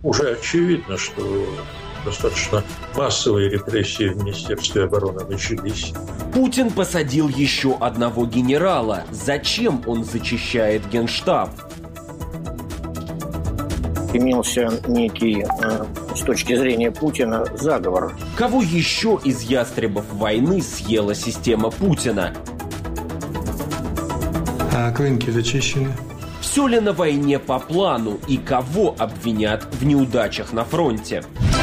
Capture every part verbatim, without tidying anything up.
уже очевидно, что достаточно массовые репрессии в Министерстве обороны начались. Путин посадил еще одного генерала. Зачем он зачищает Генштаб? Имелся некий, э, с точки зрения Путина, заговор. Кого еще из ястребов войны съела система Путина? А клиники зачищены. Все ли на войне по плану и кого обвинят в неудачах на фронте?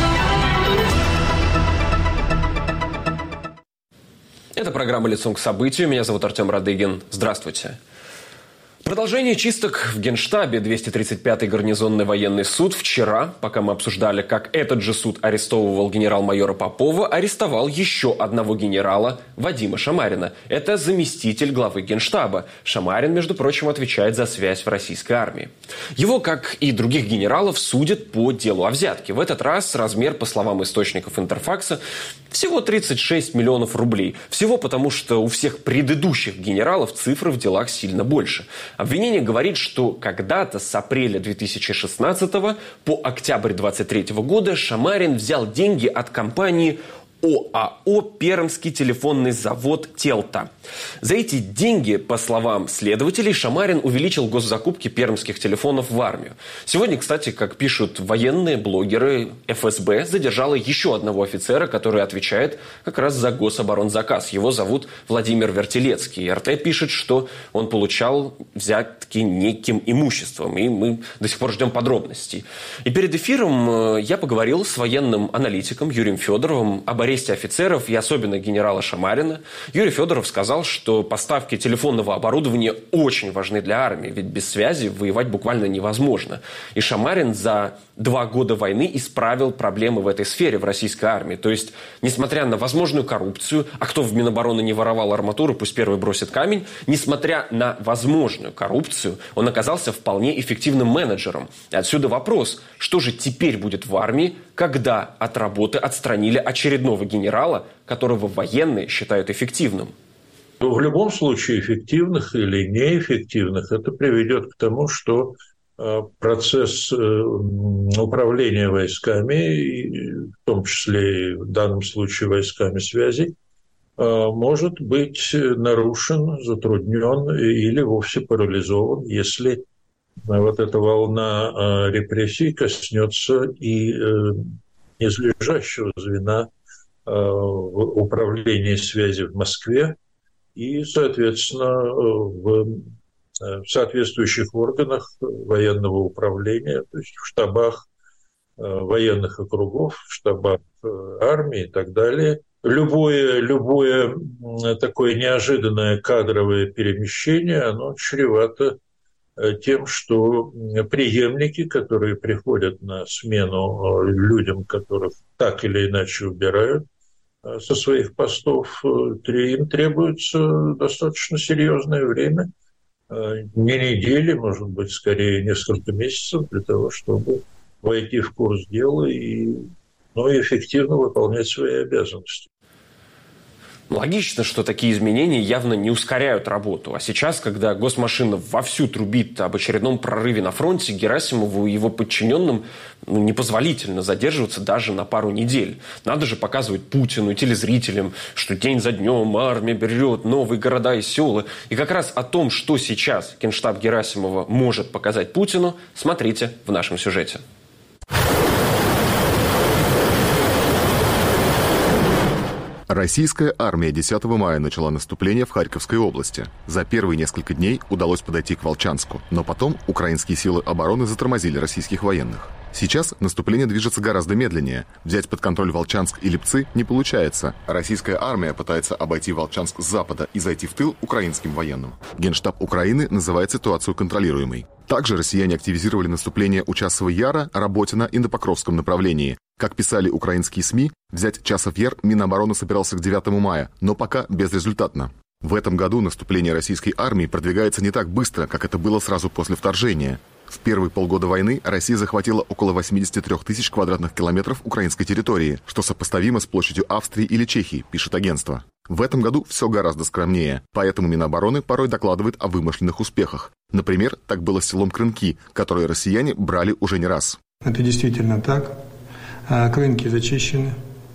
Это программа «Лицом к событию». Меня зовут Артем Радыгин. Здравствуйте. Продолжение чисток в Генштабе. двести тридцать пятый гарнизонный военный суд вчера, пока мы обсуждали, как этот же суд арестовывал генерал-майора Попова, арестовал еще одного генерала Вадима Шамарина. Это заместитель главы Генштаба. Шамарин, между прочим, отвечает за связь в российской армии. Его, как и других генералов, судят по делу о взятке. В этот раз размер, по словам источников Интерфакса, всего тридцать шесть миллионов рублей. Всего потому, что у всех предыдущих генералов цифры в делах сильно больше. Обвинение говорит, что когда-то с апреля две тысячи шестнадцатого по октябрь две тысячи двадцать третьего года Шамарин взял деньги от компании ОАО «Пермский телефонный завод Телта». За эти деньги, по словам следователей, Шамарин увеличил госзакупки пермских телефонов в армию. Сегодня, кстати, как пишут военные блогеры, эф эс бэ задержала еще одного офицера, который отвечает как раз за гособоронзаказ. Его зовут Владимир Вертилецкий. эр тэ пишет, что он получал взятки неким имуществом, и мы до сих пор ждем подробностей. И перед эфиром я поговорил с военным аналитиком Юрием Федоровым об аресте офицеров и особенно генерала Шамарина. Юрий Федоров сказал, что поставки телефонного оборудования очень важны для армии, ведь без связи воевать буквально невозможно. И Шамарин за два года войны исправил проблемы в этой сфере в российской армии. То есть, несмотря на возможную коррупцию, а кто в Минобороны не воровал арматуру, пусть первый бросит камень, несмотря на возможную коррупцию, он оказался вполне эффективным менеджером. И отсюда вопрос, что же теперь будет в армии, когда от работы отстранили очередного генерала, которого военные считают эффективным? В любом случае, эффективных или неэффективных, это приведет к тому, что процесс управления войсками, в том числе и в данном случае войсками связи, может быть нарушен, затруднен или вовсе парализован, если вот эта волна репрессий коснется и низлежащего звена в управлении связи в Москве и, соответственно, в соответствующих органах военного управления, то есть в штабах военных округов, в штабах армии и так далее. Любое, любое такое неожиданное кадровое перемещение, оно чревато тем, что преемники, которые приходят на смену людям, которых так или иначе убирают со своих постов, им требуется достаточно серьезное время, не недели, может быть, скорее несколько месяцев для того, чтобы войти в курс дела и, ну, и эффективно выполнять свои обязанности. Логично, что такие изменения явно не ускоряют работу. А сейчас, когда госмашина вовсю трубит об очередном прорыве на фронте, Герасимову и его подчиненным ну, непозволительно задерживаться даже на пару недель. Надо же показывать Путину и телезрителям, что день за днем армия берет новые города и села. И как раз о том, что сейчас Генштаб Герасимова может показать Путину, смотрите в нашем сюжете. Российская армия десятого мая начала наступление в Харьковской области. За первые несколько дней удалось подойти к Волчанску, но потом украинские силы обороны затормозили российских военных. Сейчас наступление движется гораздо медленнее. Взять под контроль Волчанск и Липцы не получается. Российская армия пытается обойти Волчанск с запада и зайти в тыл украинским военным. Генштаб Украины называет ситуацию контролируемой. Также россияне активизировали наступление у Часова Яра, Работина и на Покровском направлении. Как писали украинские СМИ, взять Часов Яр Минобороны собирался к девятому мая, но пока безрезультатно. В этом году наступление российской армии продвигается не так быстро, как это было сразу после вторжения. В первые полгода войны Россия захватила около восемьдесят три тысячи квадратных километров украинской территории, что сопоставимо с площадью Австрии или Чехии, пишет агентство. В этом году все гораздо скромнее, поэтому Минобороны порой докладывает о вымышленных успехах. Например, так было с селом Крынки, которое россияне брали уже не раз. Это действительно так. Клинки зачищены.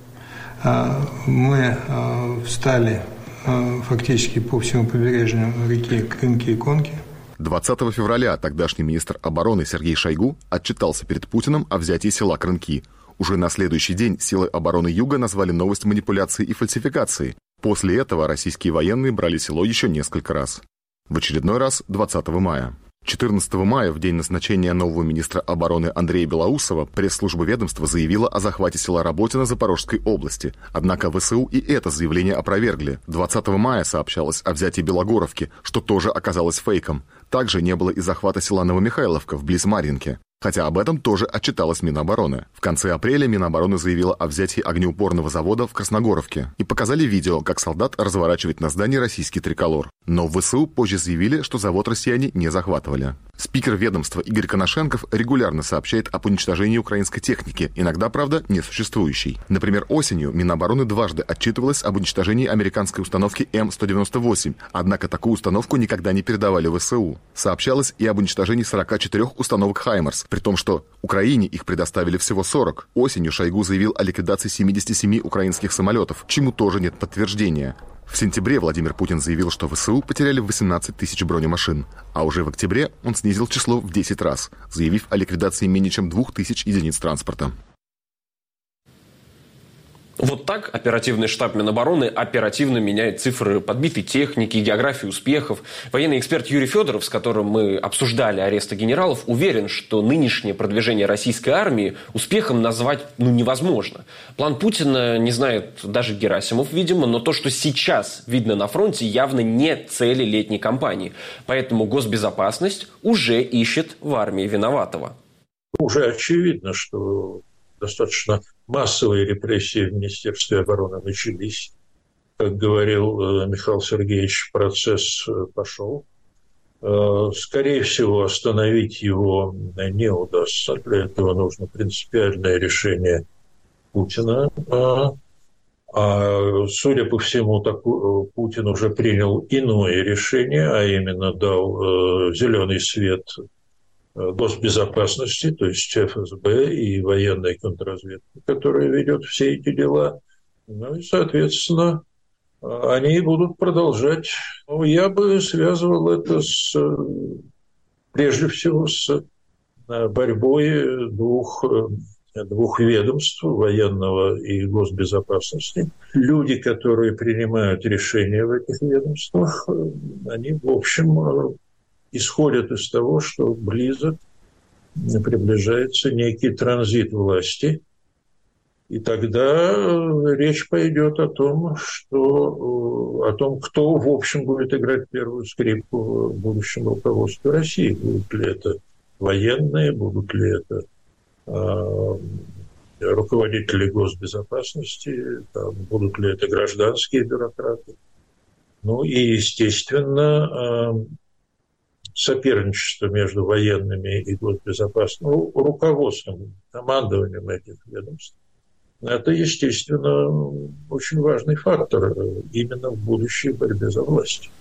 Мы встали фактически по всему побережью реки Клинки и Конки. двадцатого февраля тогдашний министр обороны Сергей Шойгу отчитался перед Путиным о взятии села Крынки. Уже на следующий день силы обороны Юга назвали новость манипуляцией и фальсификацией. После этого российские военные брали село еще несколько раз. В очередной раз двадцатого мая. четырнадцатого мая, в день назначения нового министра обороны Андрея Белоусова, пресс-служба ведомства заявила о захвате села Работино Запорожской области. Однако ВСУ и это заявление опровергли. двадцатого мая сообщалось о взятии Белогоровки, что тоже оказалось фейком. Также не было и захвата села Новомихайловка вблизи Марьинки. Хотя об этом тоже отчиталась Минобороны. В конце апреля Минобороны заявила о взятии огнеупорного завода в Красногоровке и показали видео, как солдат разворачивает на здании российский триколор. Но в ВСУ позже заявили, что завод россияне не захватывали. Спикер ведомства Игорь Коношенков регулярно сообщает об уничтожении украинской техники, иногда, правда, несуществующей. Например, осенью Минобороны дважды отчитывалась об уничтожении американской установки Эм сто девяносто восемь, однако такую установку никогда не передавали в ВСУ. Сообщалось и об уничтожении сорока четырёх установок «Хаймарс», при том, что Украине их предоставили всего сорок. Осенью Шойгу заявил о ликвидации семидесяти семи украинских самолетов, чему тоже нет подтверждения. В сентябре Владимир Путин заявил, что ВСУ потеряли восемнадцать тысяч бронемашин, а уже в октябре он снизил число в десять раз, заявив о ликвидации менее чем двух тысяч единиц транспорта. Вот так оперативный штаб Минобороны оперативно меняет цифры подбитой техники, географии успехов. Военный эксперт Юрий Федоров, с которым мы обсуждали аресты генералов, уверен, что нынешнее продвижение российской армии успехом назвать ну, невозможно. План Путина не знает даже Герасимов, видимо, но то, что сейчас видно на фронте, явно не цели летней кампании. Поэтому госбезопасность уже ищет в армии виноватого. Уже очевидно, что достаточно массовые репрессии в Министерстве обороны начались. Как говорил Михаил Сергеевич, процесс пошел. Скорее всего, остановить его не удастся. Для этого нужно принципиальное решение Путина. А судя по всему, Путин уже принял иное решение, а именно дал зеленый свет госбезопасности, то есть эф эс бэ и военной контрразведки, которая ведет все эти дела. Ну и, соответственно, они будут продолжать. Ну, я бы связывал это с, прежде всего с борьбой двух, двух ведомств, военного и госбезопасности. Люди, которые принимают решения в этих ведомствах, они, в общем, исходят из того, что близок приближается некий транзит власти, и тогда речь пойдет о том, что, о том, кто, в общем, будет играть первую скрипку в будущем руководстве России. Будут ли это военные, будут ли это э, руководители госбезопасности, там, будут ли это гражданские бюрократы. Ну и, естественно, э, соперничество между военными и госбезопасным ну, руководством, командованием этих ведомств. Это, естественно, очень важный фактор именно в будущей борьбе за власть.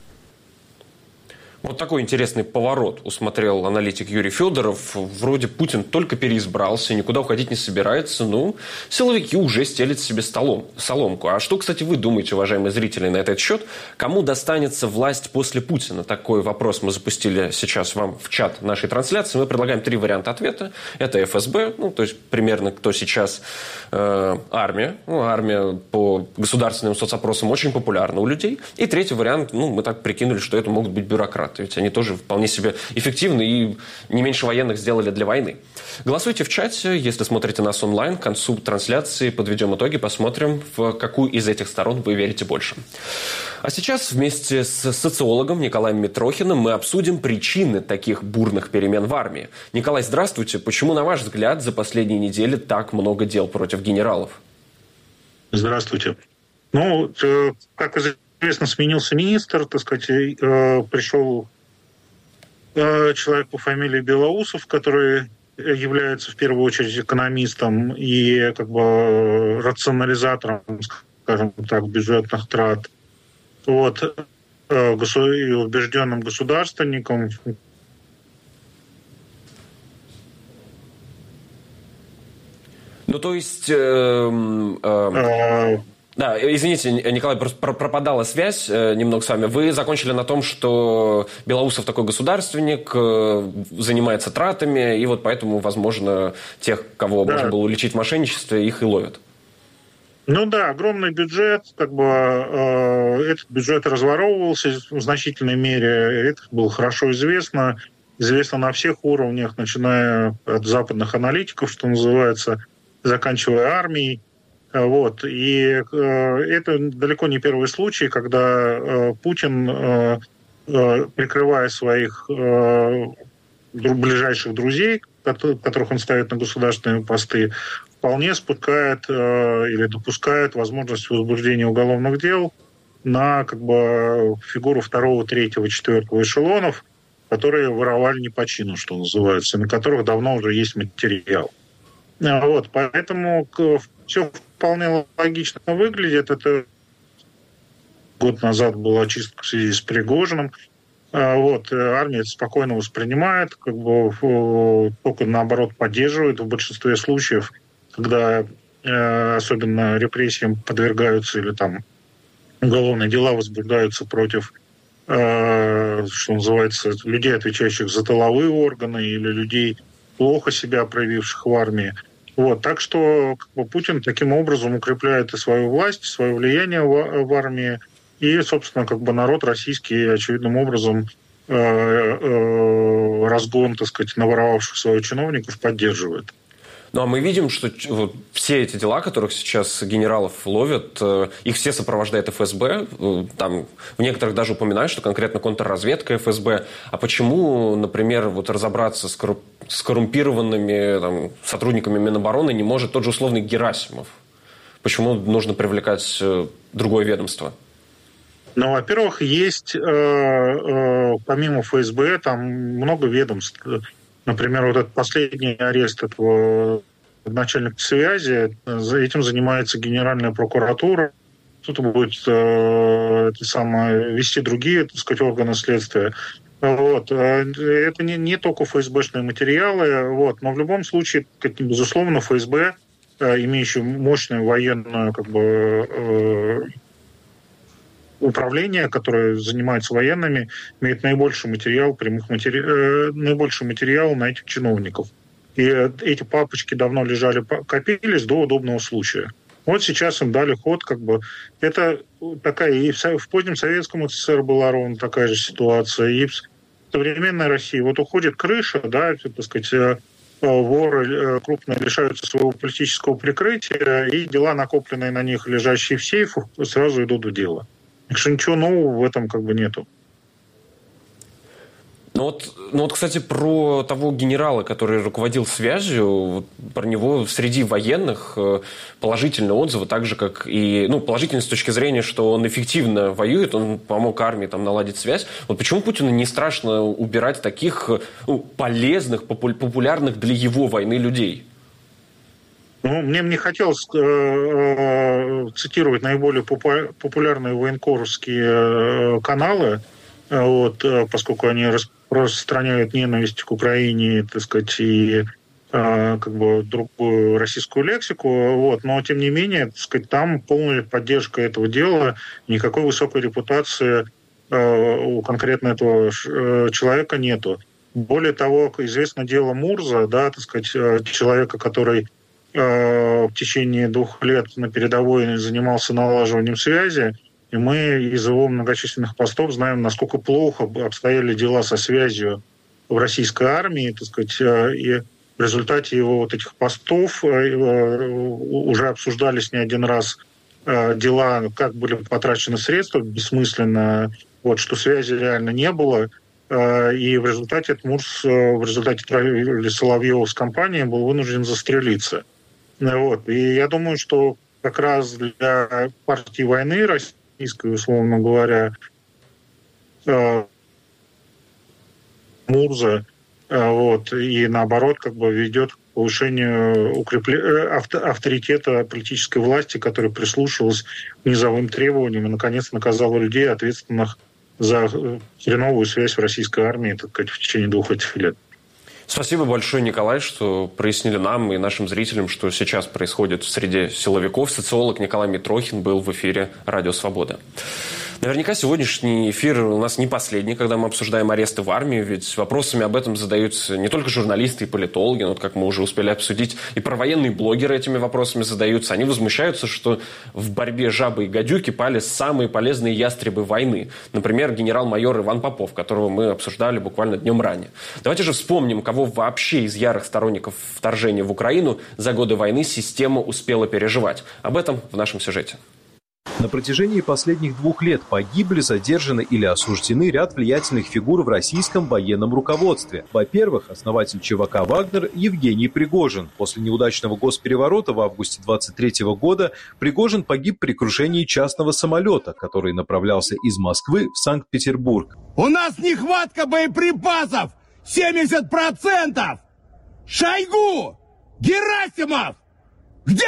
Вот такой интересный поворот усмотрел аналитик Юрий Федоров. Вроде Путин только переизбрался, никуда уходить не собирается. Ну, силовики уже стелят себе столом, соломку. А что, кстати, вы думаете, уважаемые зрители, на этот счет? Кому достанется власть после Путина? Такой вопрос мы запустили сейчас вам в чат нашей трансляции. Мы предлагаем три варианта ответа. Это эф эс бэ, ну, то есть примерно кто сейчас э, армия. Ну, армия по государственным соцопросам очень популярна у людей. И третий вариант, ну, мы так прикинули, что это могут быть бюрократы. Ведь они тоже вполне себе эффективны и не меньше военных сделали для войны. Голосуйте в чате, если смотрите нас онлайн. К концу трансляции подведем итоги, посмотрим, в какую из этих сторон вы верите больше. А сейчас вместе с социологом Николаем Митрохиным мы обсудим причины таких бурных перемен в армии. Николай, здравствуйте. Почему, на ваш взгляд, за последние недели так много дел против генералов? Здравствуйте. Ну, как известно, сменился министр, так сказать, пришел человек по фамилии Белоусов, который является в первую очередь экономистом и как бы рационализатором, скажем так, бюджетных трат. Вот, и убежденным государственником. Ну, то есть... Э, э, да, извините, Николай, просто пропадала связь немного с вами. Вы закончили на том, что Белоусов такой государственник, занимается тратами, и вот поэтому, возможно, тех, кого да. можно было уличить в мошенничестве, их и ловят. Ну да, огромный бюджет, как бы э, этот бюджет разворовывался в значительной мере, это было хорошо известно, известно на всех уровнях, начиная от западных аналитиков, что называется, заканчивая армией. Вот. И э, это далеко не первый случай, когда э, Путин, э, э, прикрывая своих э, ближайших друзей, которых он ставит на государственные посты, вполне спускает э, или допускает возможность возбуждения уголовных дел на как бы, фигуру второго, третьего, четвертого эшелонов, которые воровали не по чину, что называется, на которых давно уже есть материал. Вот. Поэтому все вполне логично выглядит. Это год назад была чистка в связи с Пригожиным. Вот. Армия это спокойно воспринимает, как бы, только наоборот поддерживает в большинстве случаев, когда э, особенно репрессиям подвергаются или там уголовные дела возбуждаются против, э, что называется, людей, отвечающих за тыловые органы, или людей, плохо себя проявивших в армии. Вот. Так что как бы, Путин таким образом укрепляет и свою власть, и свое влияние в, в армии, и, собственно, как бы народ российский очевидным образом э, э, разгон, так сказать, наворовавших своих чиновников поддерживает. Ну, а мы видим, что вот, все эти дела, которых сейчас генералов ловят, их все сопровождает эф эс бэ. Там в некоторых даже упоминают, что конкретно контрразведка эф эс бэ. А почему, например, вот разобраться с, корру... с коррумпированными там, сотрудниками Минобороны не может тот же условный Герасимов? Почему нужно привлекать другое ведомство? Ну, во-первых, есть, э, э, помимо эф эс бэ, там много ведомств. Например, вот этот последний арест этого начальника связи, за этим занимается Генеральная прокуратура. Тут будет э, это самое, вести другие, так сказать, органы следствия. Вот. Это не, не только эф эс бэ-шные материалы, вот. Но в любом случае, безусловно, эф эс бэ, э, имеющий мощную военную как бы, э, управление, которое занимается военными, имеет наибольший материал, прямых матери... э, наибольший материал на этих чиновников. И эти папочки давно лежали, копились до удобного случая. Вот сейчас им дали ход, как бы. Это такая, и в позднем Советском СССР была ровно такая же ситуация, и в современной России. Вот уходит крыша, да, так сказать, воры крупные лишаются своего политического прикрытия, и дела, накопленные на них, лежащие в сейфах, сразу идут в дело. Так что ничего нового в этом как бы нету. Ну вот, ну вот, кстати, про того генерала, который руководил связью, про него среди военных положительные отзывы, так же, как и... Ну, положительно с точки зрения, что он эффективно воюет, он помог армии там наладить связь. Вот почему Путину не страшно убирать таких ну, полезных, популярных для его войны людей? Ну, мне не хотелось э, э, цитировать наиболее попу- популярные военкоровские э, каналы, э, вот, э, поскольку они распространяют ненависть к Украине, так сказать, и э, как бы другую российскую лексику, вот, но тем не менее, так сказать, там полная поддержка этого дела, никакой высокой репутации э, у конкретно этого э, человека нету. Более того, известно дело Мурза, да, так сказать, э, человека, который в течение двух лет на передовой занимался налаживанием связи, и мы из его многочисленных постов знаем, насколько плохо обстояли дела со связью в российской армии, так сказать, и в результате его вот этих постов уже обсуждались не один раз дела, как были потрачены средства бессмысленно, вот, что связи реально не было, и в результате Мурс, в результате травли Соловьева с компанией был вынужден застрелиться. Вот. И я думаю, что как раз для партии войны российской, условно говоря, Мурза, вот, и наоборот, как бы ведет к повышению укрепле... авторитета политической власти, которая прислушивалась к низовым требованиям и, наконец, наказала людей, ответственных за хреновую связь в российской армии, так сказать, в течение двух этих лет. Спасибо большое, Николай, что прояснили нам и нашим зрителям, что сейчас происходит в среде силовиков. Социолог Николай Митрохин был в эфире «Радио Свобода». Наверняка сегодняшний эфир у нас не последний, когда мы обсуждаем аресты в армии, ведь вопросами об этом задаются не только журналисты и политологи, но, как мы уже успели обсудить, и провоенные блогеры этими вопросами задаются. Они возмущаются, что в борьбе жабы и гадюки пали самые полезные ястребы войны. Например, генерал-майор Иван Попов, которого мы обсуждали буквально днем ранее. Давайте же вспомним, кого вообще из ярых сторонников вторжения в Украину за годы войны система успела переживать. Об этом в нашем сюжете. На протяжении последних двух лет погибли, задержаны или осуждены ряд влиятельных фигур в российском военном руководстве. Во-первых, основатель ЧВК «Вагнер» Евгений Пригожин. После неудачного госпереворота в августе двадцать третьего года Пригожин погиб при крушении частного самолета, который направлялся из Москвы в Санкт-Петербург. У нас нехватка боеприпасов! семьдесят процентов! Шойгу! Герасимов! Где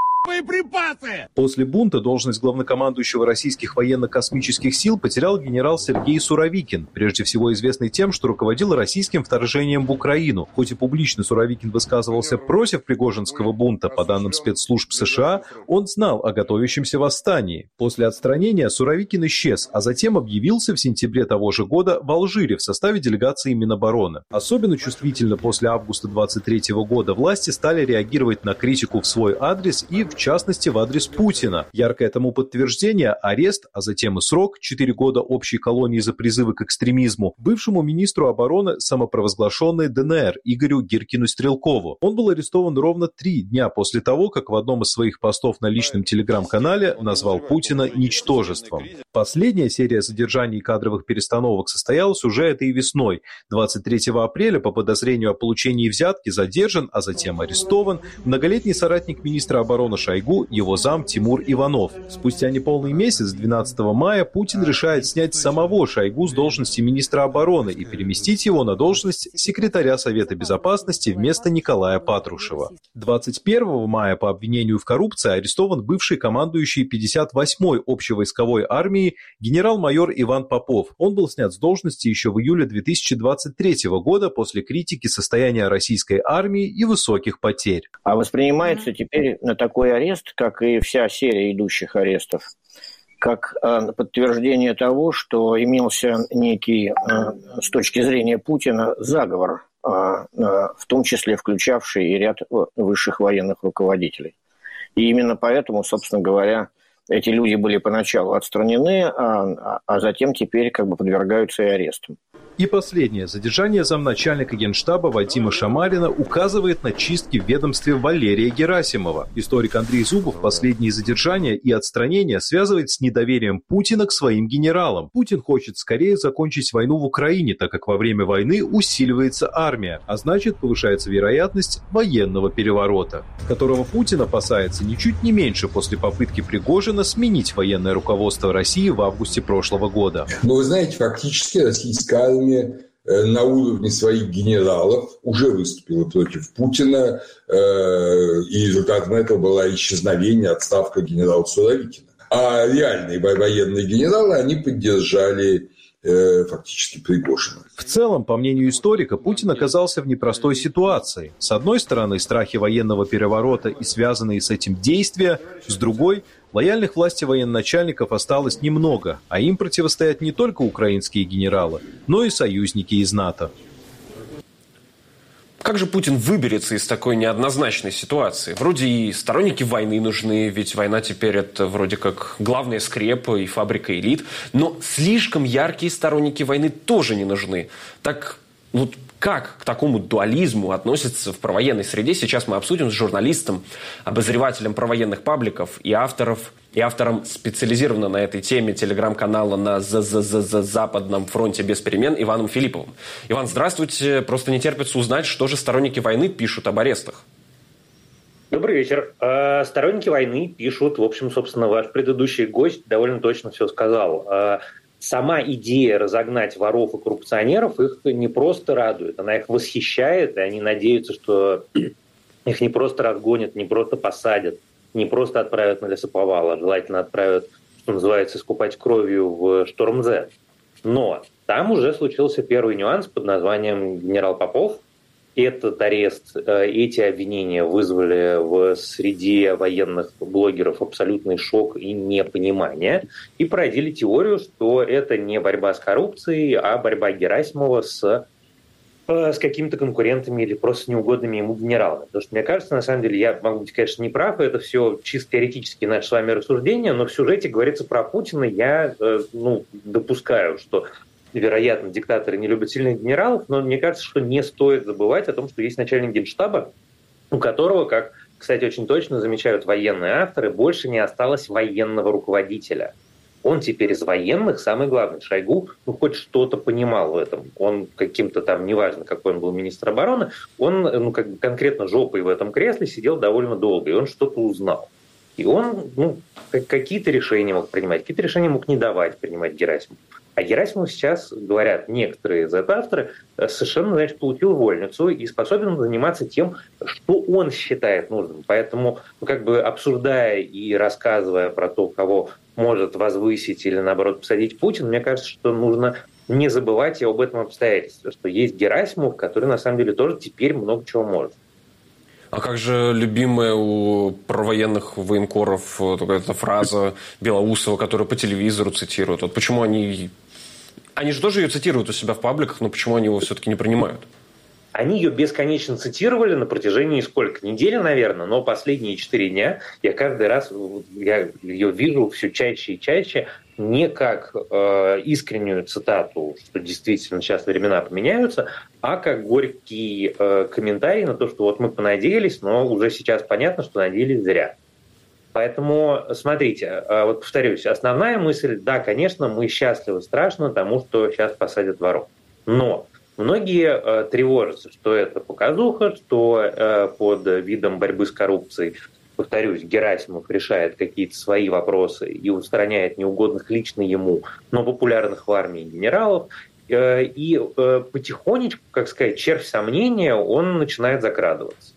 боеприпасы? После бунта должность главнокомандующего российских военно-космических сил потерял генерал Сергей Суровикин, прежде всего известный тем, что руководил российским вторжением в Украину. Хоть и публично Суровикин высказывался против пригожинского бунта, по данным спецслужб США, он знал о готовящемся восстании. После отстранения Суровикин исчез, а затем объявился в сентябре того же года в Алжире в составе делегации Минобороны. Особенно чувствительно после августа двадцать третьего года власти стали реагировать на критику в свой адрес и, в частности, в адрес Путина. Яркое тому подтверждение – арест, а затем и срок, четыре года общей колонии за призывы к экстремизму, бывшему министру обороны самопровозглашенной ДНР Игорю Гиркину-Стрелкову. Он был арестован ровно три дня после того, как в одном из своих постов на личном телеграм-канале назвал Путина ничтожеством. Последняя серия задержаний и кадровых перестановок состоялась уже этой весной. двадцать третьего апреля по подозрению о получении взятки задержан, а затем арестован многолетний соратник министра обороны Шойгу, его зам Тимур Иванов. Спустя неполный месяц, двенадцатого мая, Путин решает снять самого Шойгу с должности министра обороны и переместить его на должность секретаря Совета Безопасности вместо Николая Патрушева. двадцать первого мая по обвинению в коррупции арестован бывший командующий пятьдесят восьмой общевойсковой армии генерал-майор Иван Попов. Он был снят с должности еще в июле две тысячи двадцать третьего года после критики состояния российской армии и высоких потерь. А воспринимается теперь на такой арест, как и вся серия идущих арестов, как э, подтверждение того, что имелся некий, э, с точки зрения Путина, заговор, э, э, в том числе включавший и ряд высших военных руководителей. И именно поэтому, собственно говоря, эти люди были поначалу отстранены, а, а затем теперь как бы подвергаются и арестам. И последнее. Задержание замначальника Генштаба Вадима Шамарина указывает на чистки в ведомстве Валерия Герасимова. Историк Андрей Зубов последние задержания и отстранения связывает с недоверием Путина к своим генералам. Путин хочет скорее закончить войну в Украине, так как во время войны усиливается армия, а значит повышается вероятность военного переворота, которого Путин опасается ничуть не меньше после попытки Пригожина сменить военное руководство России в августе прошлого года. Но вы знаете, фактически российская армия на уровне своих генералов уже выступила против Путина, и результатом этого было исчезновение, отставка генерала Суровикина. А реальные военные генералы, они поддержали фактически Пригожина. В целом, по мнению историка, Путин оказался в непростой ситуации. С одной стороны, страхи военного переворота и связанные с этим действия, с другой – лояльных власти военачальников осталось немного, а им противостоят не только украинские генералы, но и союзники из НАТО. Как же Путин выберется из такой неоднозначной ситуации? Вроде и сторонники войны нужны, ведь война теперь это вроде как главная скрепа и фабрика элит, но слишком яркие сторонники войны тоже не нужны. Так, ну, как к такому дуализму относятся в провоенной среде, сейчас мы обсудим с журналистом, обозревателем провоенных пабликов и авторов, и автором специализированного на этой теме телеграм-канала на Западном фронте без перемен Иваном Филипповым. Иван, здравствуйте. Просто не терпится узнать, что же сторонники войны пишут об арестах. Добрый вечер. Сторонники войны пишут, в общем, собственно, ваш предыдущий гость довольно точно все сказал. Сама идея разогнать воров и коррупционеров их не просто радует, она их восхищает, и они надеются, что их не просто разгонят, не просто посадят, не просто отправят на лесоповал, а желательно отправят, что называется, искупать кровью в Шторм-З. Но там уже случился первый нюанс под названием генерал Попов, этот арест, эти обвинения вызвали в среде военных блогеров абсолютный шок и непонимание, и породили теорию, что это не борьба с коррупцией, а борьба Герасимова с, с какими-то конкурентами или просто неугодными ему генералами. Потому что, мне кажется, на самом деле, я могу быть, конечно, не прав, это все чисто теоретические наши с вами рассуждения, но в сюжете говорится про Путина, я ну, допускаю, что вероятно, диктаторы не любят сильных генералов, но мне кажется, что не стоит забывать о том, что есть начальник Генштаба, у которого, как, кстати, очень точно замечают военные авторы, больше не осталось военного руководителя. Он теперь из военных, самый главный, Шойгу, ну, хоть что-то понимал в этом. Он каким-то там, неважно, какой он был министр обороны, он ну, как бы конкретно жопой в этом кресле сидел довольно долго, и он что-то узнал. И он ну, какие-то решения мог принимать, какие-то решения мог не давать принимать Герасимову. А Герасимов сейчас, говорят некоторые зет-авторы, совершенно, значит, получил вольницу и способен заниматься тем, что он считает нужным. Поэтому, ну, как бы обсуждая и рассказывая про то, кого может возвысить или, наоборот, посадить Путин, мне кажется, что нужно не забывать и об этом обстоятельстве, что есть Герасимов, который, на самом деле, тоже теперь много чего может. А как же любимая у провоенных военкоров эта фраза Белоусова, которую по телевизору цитируют? Вот почему они... Они же тоже ее цитируют у себя в пабликах, но почему они его все-таки не принимают? Они ее бесконечно цитировали на протяжении сколько? Недели, наверное, но последние четыре дня я каждый раз я ее вижу все чаще и чаще не как э, искреннюю цитату, что действительно сейчас времена поменяются, а как горький э, комментарий на то, что вот мы понадеялись, но уже сейчас понятно, что надеялись зря. Поэтому, смотрите, вот повторюсь, основная мысль, да, конечно, мы счастливы страшно тому, что сейчас посадят воров. Но многие э, тревожатся, что это показуха, что э, под видом борьбы с коррупцией, повторюсь, Герасимов решает какие-то свои вопросы и устраняет неугодных лично ему, но популярных в армии генералов. Э, и э, потихонечку, как сказать, червь сомнения, он начинает закрадываться.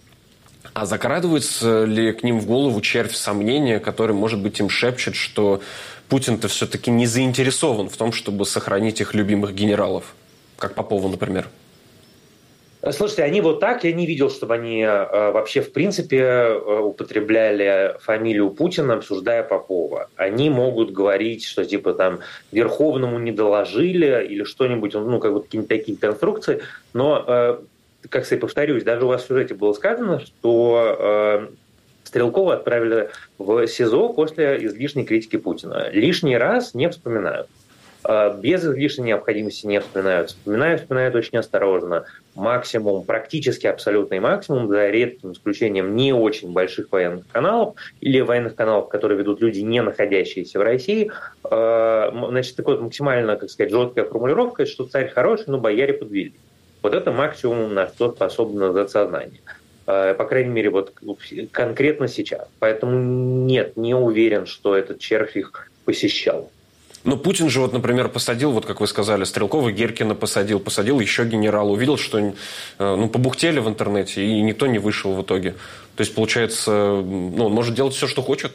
А закрадывается ли к ним в голову червь сомнения, который, может быть, им шепчет, что Путин-то все-таки не заинтересован в том, чтобы сохранить их любимых генералов, как Попова, например? Слушайте, они вот так, я не видел, чтобы они э, вообще, в принципе, э, употребляли фамилию Путина, обсуждая Попова. Они могут говорить, что типа там Верховному не доложили или что-нибудь, ну, как бы какие-нибудь такие конструкции, но... Э, как сказать, повторюсь, даже у вас в сюжете было сказано, что э, Стрелкова отправили в СИЗО после излишней критики Путина. Лишний раз не вспоминают. Э, без излишней необходимости не вспоминают. Вспоминают, вспоминают очень осторожно. Максимум, практически абсолютный максимум, за редким исключением не очень больших военных каналов или военных каналов, которые ведут люди, не находящиеся в России. Э, значит, такая максимально, как сказать, жесткая формулировка, что царь хороший, но бояре подвели. Вот это максимум, на что способно зет-сознание. По крайней мере, вот конкретно сейчас. Поэтому нет, не уверен, что этот червь их посещал. Но Путин же, вот, например, посадил, вот как вы сказали, Стрелкова, Геркина посадил, посадил еще генерала, увидел, что ну, побухтели в интернете, и никто не вышел в итоге. То есть, получается, ну, он может делать все, что хочет.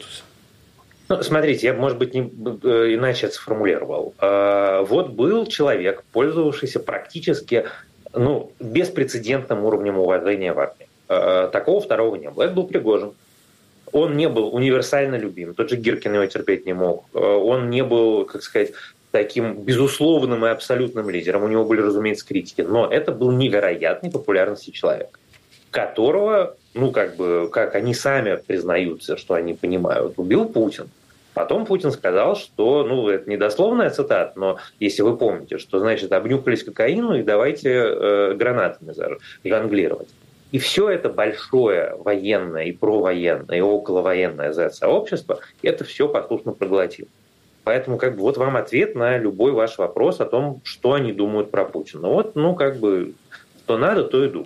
Ну, смотрите, я, может быть, не, иначе это сформулировал. Вот был человек, пользовавшийся практически... ну, беспрецедентным уровнем уважения в армии. Такого второго не было. Это был Пригожин. Он не был универсально любим. Тот же Гиркин его терпеть не мог. Он не был, как сказать, таким безусловным и абсолютным лидером. У него были, разумеется, критики. Но это был невероятной популярности человек, которого, ну, как бы, как они сами признаются, что они понимают, убил Путин. Потом Путин сказал, что, ну, это не дословная цитата, но если вы помните, что, значит, обнюхались кокаину и давайте э, гранатами жонглировать. И все это большое военное и провоенное, и околовоенное зет-сообщество, это все послушно проглотило. Поэтому, как бы, вот вам ответ на любой ваш вопрос о том, что они думают про Путина. Вот, ну, как бы, что надо, то и думают.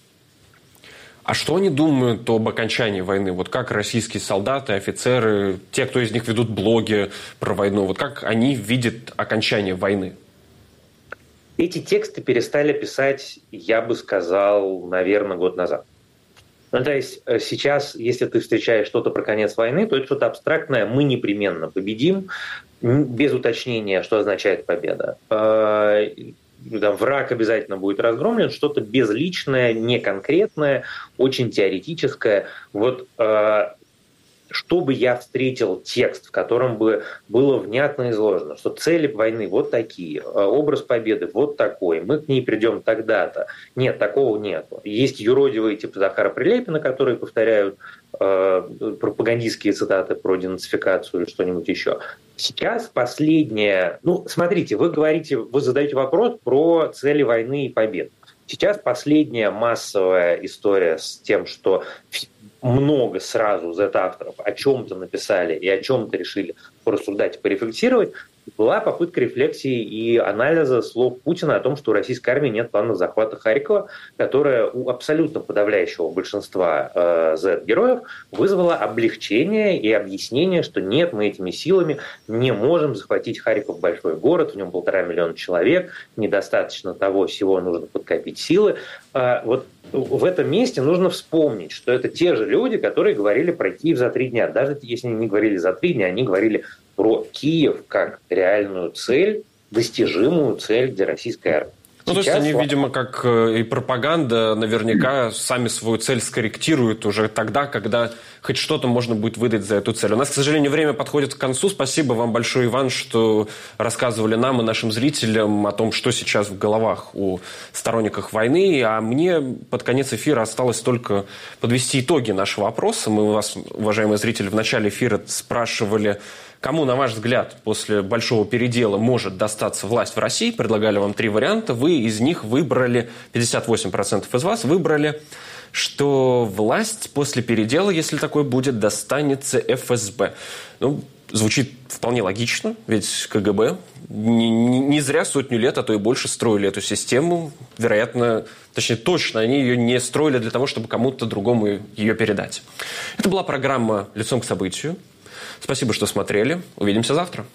А что они думают об окончании войны? Вот как российские солдаты, офицеры, те, кто из них ведут блоги про войну, вот как они видят окончание войны? Эти тексты перестали писать, я бы сказал, наверное, год назад. Ну, то есть сейчас, если ты встречаешь что-то про конец войны, то это что-то абстрактное, мы непременно победим, без уточнения, что означает победа. там, враг обязательно будет разгромлен, что-то безличное, неконкретное, очень теоретическое. Вот э, чтобы я встретил текст, в котором бы было внятно изложено, что цели войны вот такие, образ победы вот такой, мы к ней придем тогда-то. Нет, такого нет. Есть юродивые типа Захара Прилепина, которые повторяют э, пропагандистские цитаты про денацификацию или что-нибудь еще. Сейчас последнее... Ну, смотрите, вы говорите, вы задаете вопрос про цели войны и побед. Сейчас последняя массовая история с тем, что много сразу зет-авторов о чем-то написали и о чем-то решили порассуждать и порефлексировать, была попытка рефлексии и анализа слов Путина о том, что у российской армии нет плана захвата Харькова, которая у абсолютно подавляющего большинства э, зет-героев вызвала облегчение и объяснение, что нет, мы этими силами не можем захватить Харьков, большой город, в нем полтора миллиона человек, недостаточно того всего, нужно подкопить силы. Э, вот в этом месте нужно вспомнить, что это те же люди, которые говорили про Киев за три дня. Даже если они не говорили за три дня, они говорили про Киев как реальную цель, достижимую цель для российской армии. Ну, Сейчас... то есть они, видимо, как и пропаганда, наверняка сами свою цель скорректируют уже тогда, когда хоть что-то можно будет выдать за эту цель. У нас, к сожалению, время подходит к концу. Спасибо вам большое, Иван, что рассказывали нам и нашим зрителям о том, что сейчас в головах у сторонников войны. А мне под конец эфира осталось только подвести итоги нашего опроса. Мы вас, уважаемые зрители, в начале эфира спрашивали, кому, на ваш взгляд, после большого передела может достаться власть в России. Предлагали вам три варианта. Вы из них выбрали, пятьдесят восемь процентов из вас выбрали, что власть после передела, если такой будет, достанется эф эс бэ. Ну, звучит вполне логично, ведь ка гэ бэ не, не, не зря сотню лет, а то и больше строили эту систему. Вероятно, точнее, точно они ее не строили для того, чтобы кому-то другому ее передать. Это была программа «Лицом к событию». Спасибо, что смотрели. Увидимся завтра.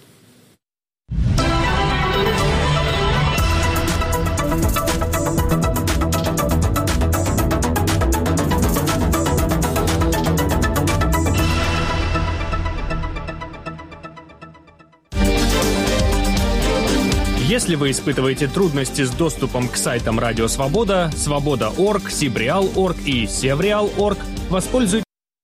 Если вы испытываете трудности с доступом к сайтам Радио Свобода, Свобода точка орг, Сибреал точка орг и Севреал точка орг, воспользуйтесь